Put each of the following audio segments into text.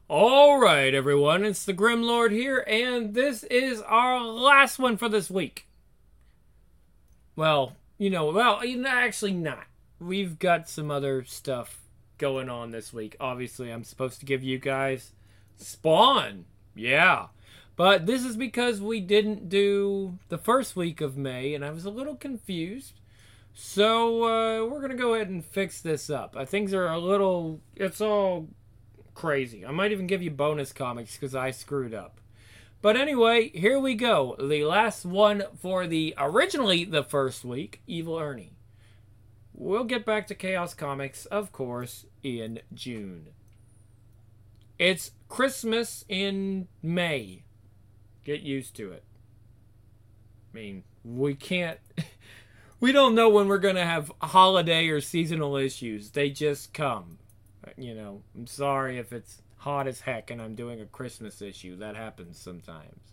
Alright, everyone, it's the Grim Lord here, and this is our last one for this week. Actually not. We've got some other stuff going on this week. Obviously, I'm supposed to give you guys Spawn. Yeah. But this is because we didn't do the first week of May, and I was a little confused. So, we're going to go ahead and fix this up. Things are it's all crazy. I might even give you bonus comics because I screwed up. But anyway, here we go. The last one for originally the first week, Evil Ernie. We'll get back to Chaos Comics, of course, in June. It's Christmas in May. Get used to it. I mean, we can't... we don't know when we're going to have holiday or seasonal issues. They just come. I'm sorry if it's hot as heck and I'm doing a Christmas issue. That happens sometimes.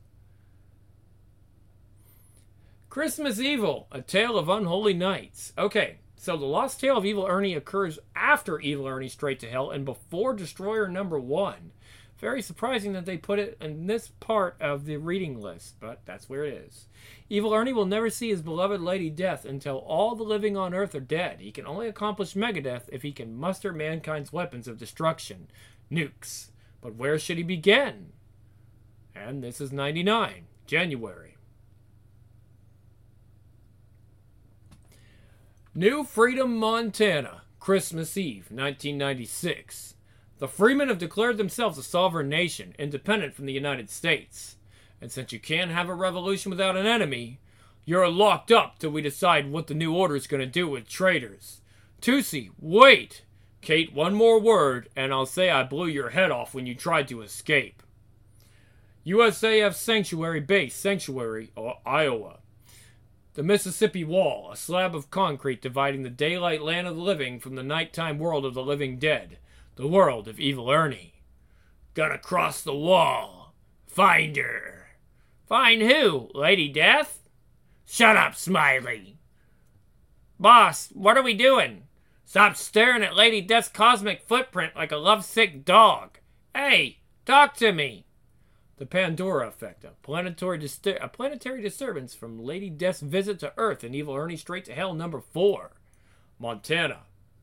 Christmas Evil, A Tale of Unholy Knights. Okay, so the Lost Tale of Evil Ernie occurs after Evil Ernie Straight to Hell and before Destroyer number 1. Very surprising that they put it in this part of the reading list, but that's where it is. Evil Ernie will never see his beloved Lady Death until all the living on Earth are dead. He can only accomplish Megadeath if he can muster mankind's weapons of destruction, nukes. But where should he begin? And this is 99, January. New Freedom, Montana, Christmas Eve, 1996. The Freemen have declared themselves a sovereign nation, independent from the United States. And since you can't have a revolution without an enemy, you're locked up till we decide what the new order's gonna do with traitors. Tusi, wait! Kate, one more word, and I'll say I blew your head off when you tried to escape. USAF Sanctuary Base, Sanctuary, Iowa. The Mississippi Wall, a slab of concrete dividing the daylight land of the living from the nighttime world of the living dead. The world of Evil Ernie. Gonna cross the wall. Find her. Find who? Lady Death? Shut up, Smiley. Boss, what are we doing? Stop staring at Lady Death's cosmic footprint like a lovesick dog. Hey, talk to me. The Pandora Effect, a planetary disturbance from Lady Death's visit to Earth in Evil Ernie Straight to Hell number 4. Montana.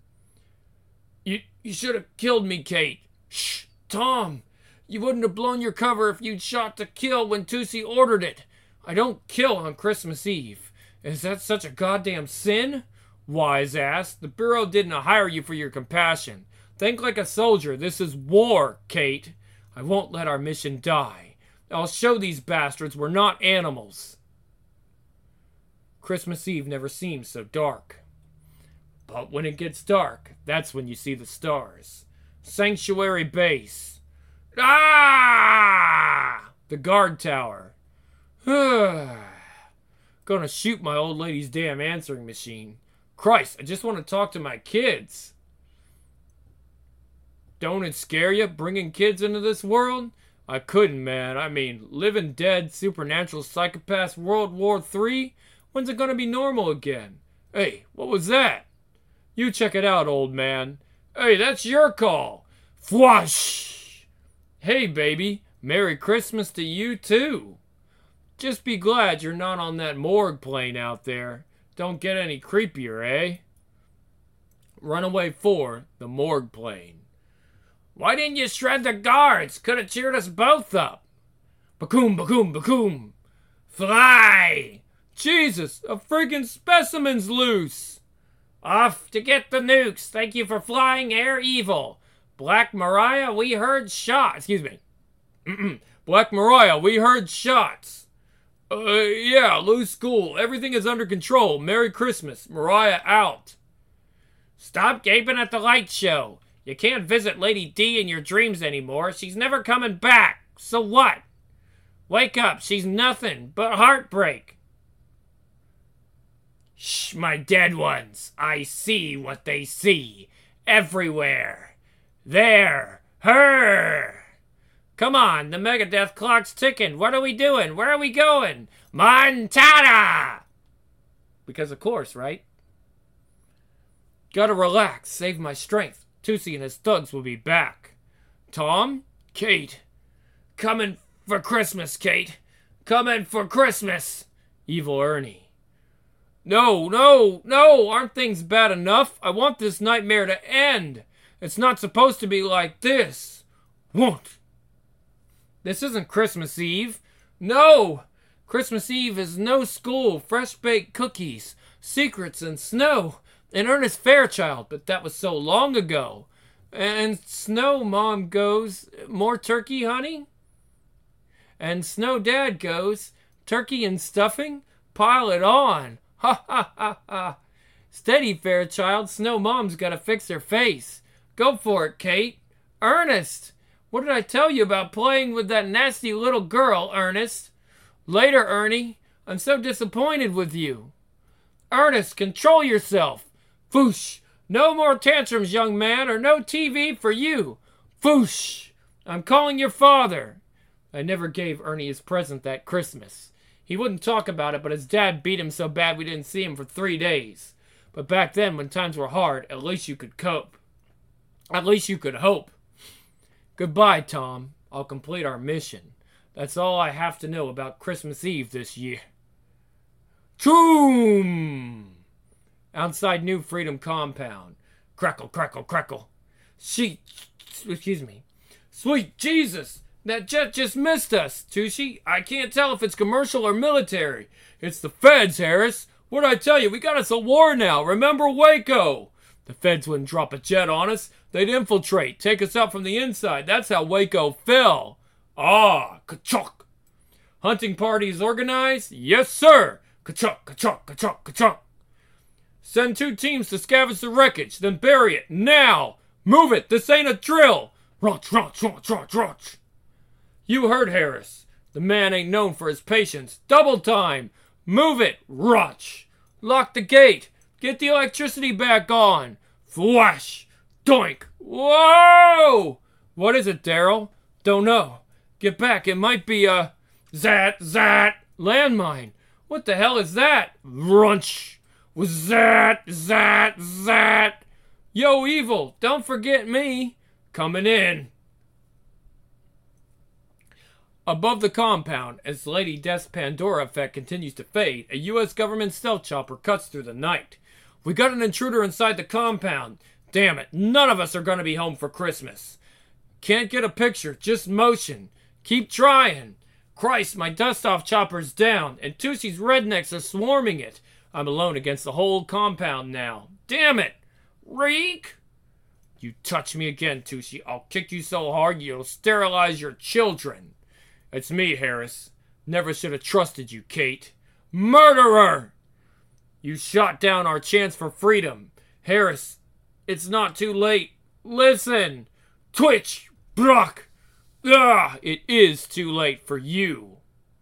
You should have killed me, Kate. Shh, Tom. You wouldn't have blown your cover if you'd shot to kill when Tusi ordered it. I don't kill on Christmas Eve. Is that such a goddamn sin? Wise ass. The Bureau didn't hire you for your compassion. Think like a soldier. This is war, Kate. I won't let our mission die. I'll show these bastards we're not animals. Christmas Eve never seems so dark. But when it gets dark, that's when you see the stars. Sanctuary Base. Ah! The guard tower. Gonna shoot my old lady's damn answering machine. Christ, I just want to talk to my kids. Don't it scare you, bringing kids into this world? I couldn't, man. I mean, living dead, supernatural psychopaths, World War III? When's it gonna be normal again? Hey, what was that? You check it out, old man. Hey, that's your call. Fwash! Hey, baby. Merry Christmas to you, too. Just be glad you're not on that morgue plane out there. Don't get any creepier, eh? Runaway 4, the morgue plane. Why didn't you shred the guards? Could have cheered us both up. Bacoom, bacoom, bacoom. Fly! Jesus, a friggin' specimen's loose. Off to get the nukes. Thank you for flying Air Evil. Black Mariah, we heard shots. Excuse me. Black Mariah, we heard shots. Yeah, lose school. Everything is under control. Merry Christmas. Mariah out. Stop gaping at the light show. You can't visit Lady D in your dreams anymore. She's never coming back. So what? Wake up. She's nothing but heartbreak. Shh, my dead ones. I see what they see. Everywhere. There. Her. Come on, the Megadeath clock's ticking. What are we doing? Where are we going? Montana! Because of course, right? Gotta relax, save my strength. Tusi and his thugs will be back. Tom? Kate. Coming for Christmas, Kate. Coming for Christmas. Evil Ernie. No, no, no. Aren't things bad enough? I want this nightmare to end. It's not supposed to be like this. Won't. This isn't Christmas Eve. No. Christmas Eve is no school, fresh-baked cookies, secrets, and snow. And Ernest Fairchild, but that was so long ago. And Snow Mom goes, more turkey, honey? And Snow Dad goes, turkey and stuffing? Pile it on. Ha ha ha ha. Steady, Fairchild. Snow Mom's got to fix her face. Go for it, Kate. Ernest! What did I tell you about playing with that nasty little girl, Ernest? Later, Ernie. I'm so disappointed with you. Ernest, control yourself. Foosh. No more tantrums, young man, or no TV for you. Foosh. I'm calling your father. I never gave Ernie his present that Christmas. He wouldn't talk about it, but his dad beat him so bad we didn't see him for 3 days. But back then, when times were hard, at least you could cope. At least you could hope. Goodbye, Tom. I'll complete our mission. That's all I have to know about Christmas Eve this year. Choom! Outside New Freedom Compound. Crackle, crackle, crackle. Sweet Jesus! That jet just missed us, Tushy. I can't tell if it's commercial or military. It's the feds, Harris. What'd I tell you? We got us a war now. Remember Waco? The feds wouldn't drop a jet on us. They'd infiltrate, take us out from the inside. That's how Waco fell. Ah, ka-chunk. Hunting parties organized? Yes, sir. Ka-chunk, ka-chunk, ka-chunk, ka-chunk. Send 2 teams to scavenge the wreckage, then bury it. Now! Move it! This ain't a drill! Runch, runch, runch, runch, runch. You heard Harris. The man ain't known for his patience. Double time! Move it! Runch! Lock the gate! Get the electricity back on! Flash! Doink! Whoa! What is it, Daryl? Don't know. Get back, it might be a... Zat! Zat! Landmine! What the hell is that? Runch! Zat! Zat! Zat! Yo, Evil! Don't forget me! Coming in! Above the compound, as Lady Death's Pandora effect continues to fade, a U.S. government stealth chopper cuts through the night. We got an intruder inside the compound. Damn it, none of us are going to be home for Christmas. Can't get a picture, just motion. Keep trying. Christ, my dust-off chopper's down, and Tushy's rednecks are swarming it. I'm alone against the whole compound now. Damn it! Reek! You touch me again, Tushy. I'll kick you so hard you'll sterilize your children. It's me, Harris. Never should have trusted you, Kate. Murderer! You shot down our chance for freedom. Harris, it's not too late. Listen! Twitch! Brock! It is too late for you.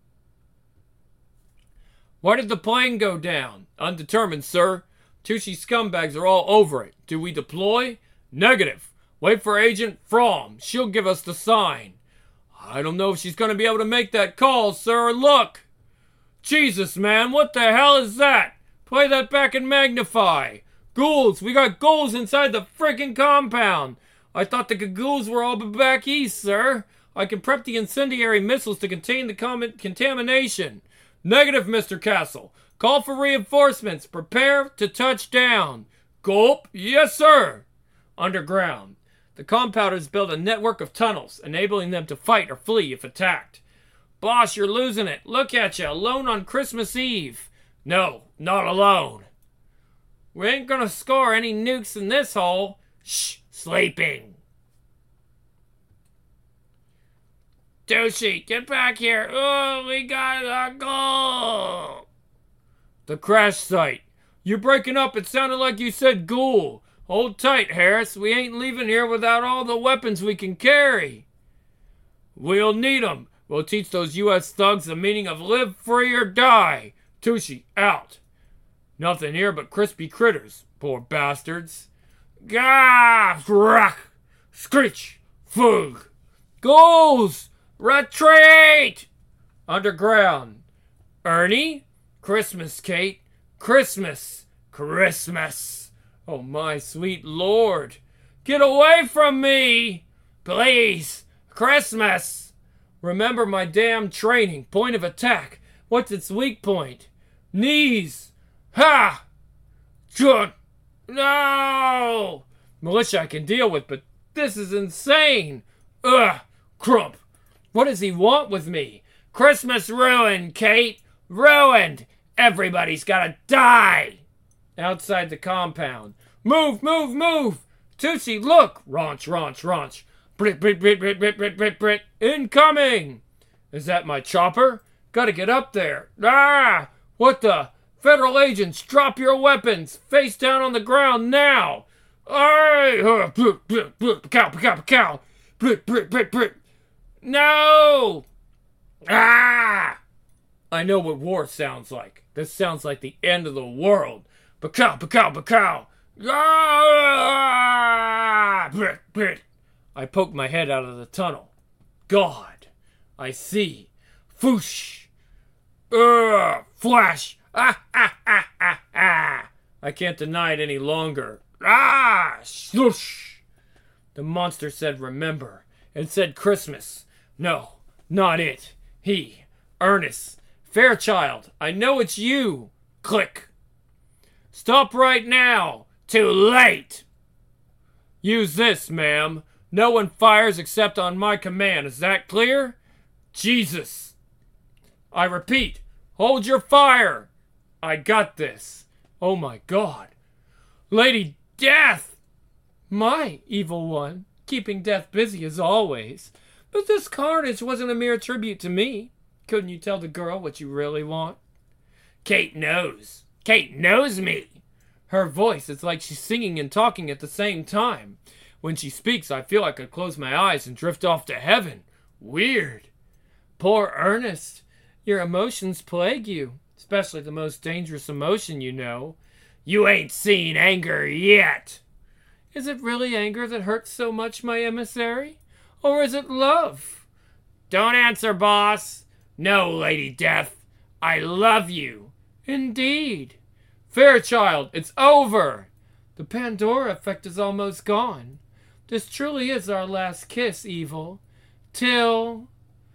Why did the plane go down? Undetermined, sir. Tushy scumbags are all over it. Do we deploy? Negative. Wait for Agent Fromm. She'll give us the sign. I don't know if she's going to be able to make that call, sir. Look! Jesus, man, what the hell is that? Play that back and magnify. Ghouls! We got ghouls inside the frickin' compound. I thought the ghouls were all back east, sir. I can prep the incendiary missiles to contain the contamination. Negative, Mr. Castle. Call for reinforcements. Prepare to touch down. Gulp. Yes, sir. Underground. The compounders build a network of tunnels, enabling them to fight or flee if attacked. Boss, you're losing it. Look at you, alone on Christmas Eve. No, not alone. We ain't gonna score any nukes in this hole. Shh, sleeping. Tushy, get back here. Oh, we got a goal. The crash site. You're breaking up. It sounded like you said ghoul. Hold tight, Harris. We ain't leaving here without all the weapons we can carry. We'll need 'em. We'll teach those U.S. thugs the meaning of live free or die. Tushy, out. Nothing here but crispy critters. Poor bastards. Gah! Rack! Screech! Fug! Ghouls! Retreat! Underground. Ernie? Christmas, Kate. Christmas. Christmas. Oh, my sweet Lord. Get away from me! Please. Christmas! Remember my damn training. Point of attack. What's its weak point? Knees. Ha! Good. No! Militia I can deal with, but this is insane. Ugh! Crump. What does he want with me? Christmas ruined, Kate. Ruined. Everybody's gotta die. Outside the compound. Move, move, move. Tootsie, look. Raunch, raunch, raunch. Brit, Brit, Brit, Brit, Brit, Brit, Brit, Brit. Incoming. Is that my chopper? Gotta get up there. Ah! What the? Federal agents, drop your weapons. Face down on the ground now. Aye! Cow, cow, cow. Brit, Brit, Brit, Brit. No! Ah! I know what war sounds like. This sounds like the end of the world. Bacow, bacow, bacow. Ah! Brit, Brit. I poked my head out of the tunnel. God, I see. Foosh. Flash. Ah, ah, ah, ah, ah. I can't deny it any longer. Ah! Swoosh. The monster said remember. It said Christmas. No, not it. He. Ernest. Fairchild. I know it's you. Click. Stop right now. Too late. Use this, ma'am. No one fires except on my command. Is that clear? Jesus. I repeat, hold your fire. I got this. Oh my God. Lady Death. My evil one, keeping Death busy as always. But this carnage wasn't a mere tribute to me. Couldn't you tell the girl what you really want? Kate knows. Kate knows me. Her voice, it's like she's singing and talking at the same time. When she speaks, I feel like I close my eyes and drift off to heaven. Weird. Poor Ernest. Your emotions plague you. Especially the most dangerous emotion you know. You ain't seen anger yet. Is it really anger that hurts so much, my emissary? Or is it love? Don't answer, boss. No, Lady Death. I love you. Indeed. Fairchild, it's over. The Pandora effect is almost gone. This truly is our last kiss, Evil. Till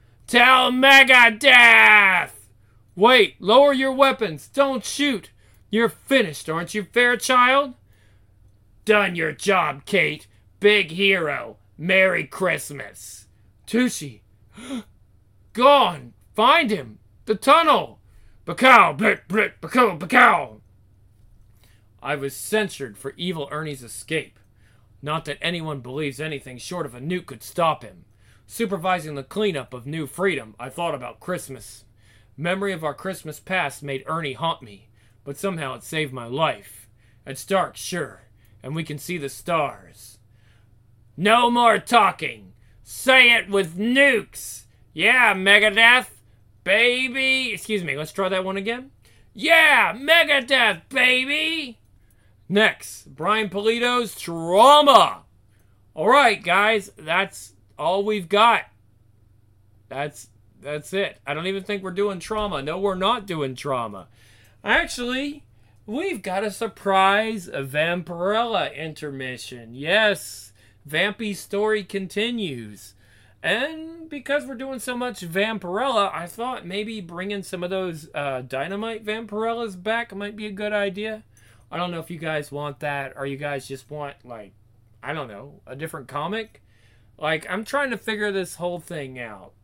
Megadeth! Wait, lower your weapons. Don't shoot. You're finished, aren't you, Fairchild? Done your job, Kate. Big hero. Merry Christmas. Tushy. Gone. Find him. The tunnel. Bacow, blit, blit, bacow, bacow. I was censured for Evil Ernie's escape. Not that anyone believes anything short of a nuke could stop him. Supervising the cleanup of New Freedom, I thought about Christmas. Memory of our Christmas past made Ernie haunt me, but somehow it saved my life. It's dark, sure, and we can see the stars. No more talking. Say it with nukes. Yeah, Megadeth, baby. Excuse me, let's try that one again. Yeah, Megadeth, baby. Next, Brian Pulido's Trauma. All right, guys, that's all we've got. That's it. I don't even think we're doing Trauma. No, we're not doing Trauma. Actually, we've got a surprise Vampirella intermission. Yes, Vampy's story continues. And because we're doing so much Vampirella, I thought maybe bringing some of those Dynamite Vampirellas back might be a good idea. I don't know if you guys want that, or you guys just want, like, I don't know, a different comic. Like, I'm trying to figure this whole thing out.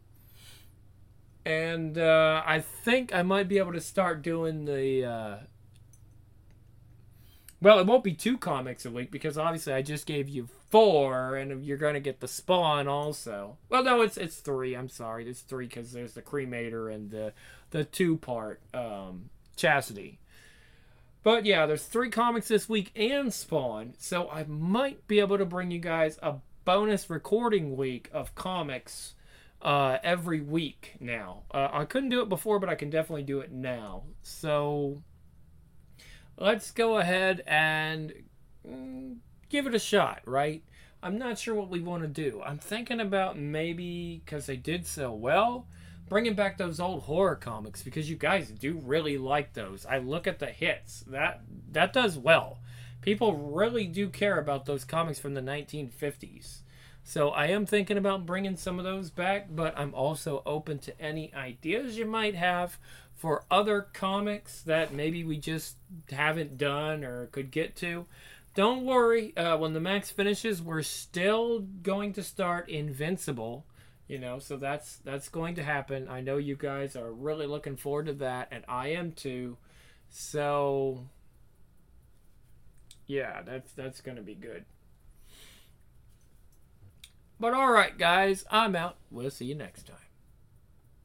And I think I might be able to start doing the... Well, it won't be 2 comics a week, because obviously I just gave you 4, and you're going to get the Spawn also. Well, no, it's 3. I'm sorry. There's 3, because there's the Cremator and the 2-part Chastity. But yeah, there's 3 comics this week and Spawn, so I might be able to bring you guys a bonus recording week of comics every week now. I couldn't do it before, but I can definitely do it now. So let's go ahead and give it a shot, right? I'm not sure what we want to do. I'm thinking about maybe, because they did so well, bringing back those old horror comics, because you guys do really like those. I look at the hits. That does well. People really do care about those comics from the 1950s. So I am thinking about bringing some of those back, but I'm also open to any ideas you might have for other comics that maybe we just haven't done or could get to. Don't worry, when the Max finishes, we're still going to start Invincible. So that's going to happen. I know you guys are really looking forward to that, and I am too. So yeah, that's going to be good. But all right, guys, I'm out. We'll see you next time.